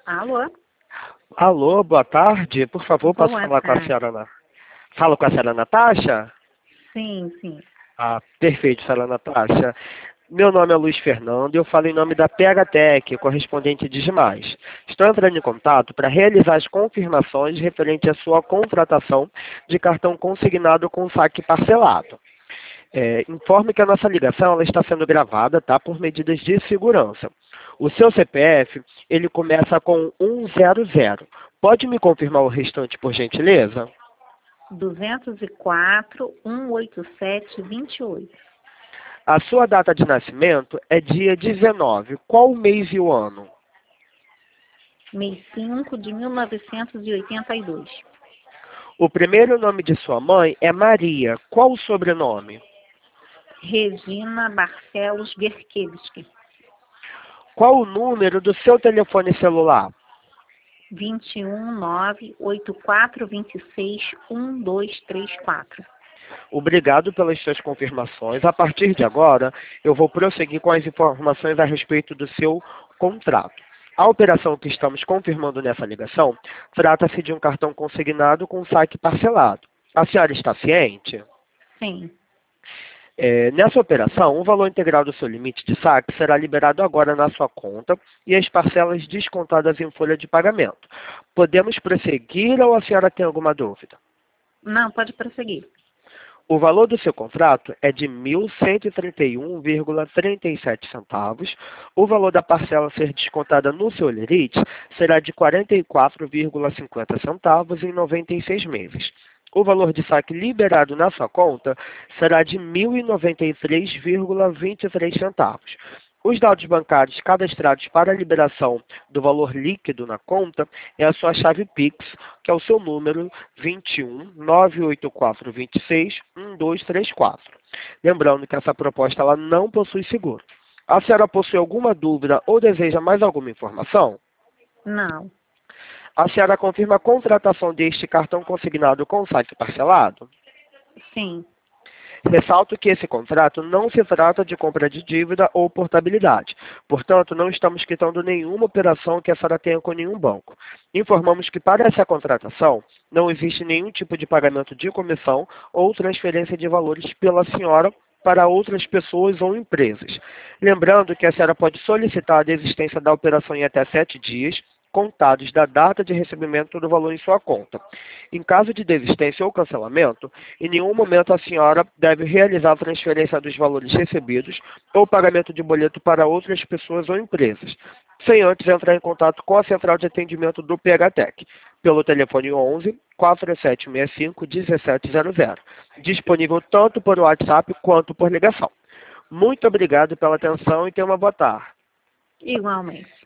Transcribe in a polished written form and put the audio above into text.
Alô? Alô, boa tarde. Por favor, posso Boa falar com a tarde. senhora Falo com a senhora Natasha? Sim, sim. Ah, perfeito, senhora Natasha. Meu nome é Luiz Fernando e eu falo em nome da PHTEC, correspondente de Demais. Estou entrando em contato para realizar as confirmações referente à sua contratação de cartão consignado com saque parcelado. Informe que a nossa ligação ela está sendo gravada, tá, por medidas de segurança. O seu CPF, ele começa com 100. Pode me confirmar o restante, por gentileza? 204-187-28. A sua data de nascimento é dia 19. Qual o mês e o ano? Mês 5 de 1982. O primeiro nome de sua mãe é Maria. Qual o sobrenome? Regina Barcelos Gerkevski. Qual o número do seu telefone celular? 219-8426-1234. Obrigado pelas suas confirmações. A partir de agora, eu vou prosseguir com as informações a respeito do seu contrato. A operação que estamos confirmando nessa ligação trata-se de um cartão consignado com saque parcelado. A senhora está ciente? Sim. Nessa operação, o valor integral do seu limite de saque será liberado agora na sua conta e as parcelas descontadas em folha de pagamento. Podemos prosseguir ou a senhora tem alguma dúvida? Não, pode prosseguir. O valor do seu contrato é de R$ 1.131,37. O valor da parcela a ser descontada no seu limite será de R$ 44,50 em 96 meses. O valor de saque liberado na sua conta será de R$ 1.093,23. Os dados bancários cadastrados para a liberação do valor líquido na conta é a sua chave Pix, que é o seu número 21-98426-1234. Lembrando que essa proposta ela não possui seguro. A senhora possui alguma dúvida ou deseja mais alguma informação? Não. A senhora confirma a contratação deste cartão consignado com saque parcelado? Sim. Ressalto que esse contrato não se trata de compra de dívida ou portabilidade. Portanto, não estamos quitando nenhuma operação que a senhora tenha com nenhum banco. Informamos que para essa contratação não existe nenhum tipo de pagamento de comissão ou transferência de valores pela senhora para outras pessoas ou empresas. Lembrando que a senhora pode solicitar a desistência da operação em até 7 dias, contados da data de recebimento do valor em sua conta. Em caso de desistência ou cancelamento, em nenhum momento a senhora deve realizar a transferência dos valores recebidos ou pagamento de boleto para outras pessoas ou empresas, sem antes entrar em contato com a central de atendimento do PHTEC, pelo telefone 11 4765 1700, disponível tanto por WhatsApp quanto por ligação. Muito obrigado pela atenção e tenha uma boa tarde. Igualmente.